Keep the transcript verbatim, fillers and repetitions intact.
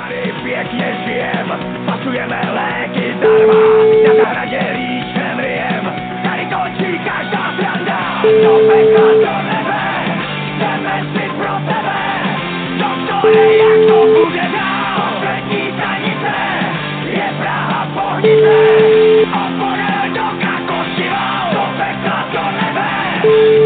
Tady pěkně žijem, pasujeme léky zdarma, na zahradě líčem ryjem, tady končí každá sranda. Do pekla, do nebe, jdeme si pro tebe, doktore, jak to bude dál. Poslední stanice je Praha Bohnice, opora do Kakošival. Do pekla, do nebe.